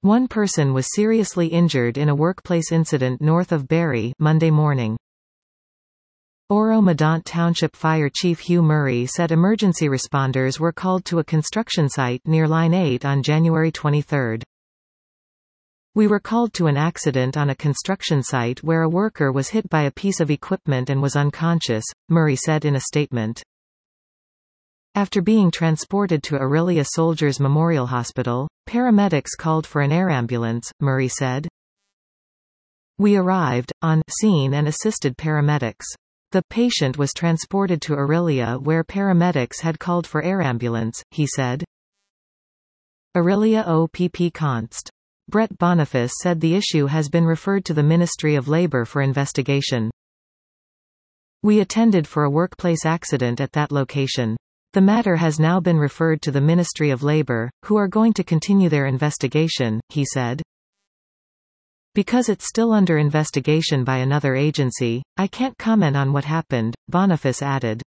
One person was seriously injured in a workplace incident north of Barrie Monday morning. Oro-Medonte Township Fire Chief Hugh Murray said emergency responders were called to a construction site near Line 8 on January 23. "We were called to an accident on a construction site where a worker was hit by a piece of equipment and was unconscious," Murray said in a statement. After being transported to Orillia Soldiers Memorial Hospital, paramedics called for an air ambulance, Murray said. "We arrived on scene and assisted paramedics. The patient was transported to Orillia where paramedics had called for air ambulance," he said. Orillia OPP Const. Brett Boniface said the issue has been referred to the Ministry of Labour for investigation. "We attended for a workplace accident at that location. The matter has now been referred to the Ministry of Labour, who are going to continue their investigation," he said. "Because it's still under investigation by another agency, I can't comment on what happened," Boniface added.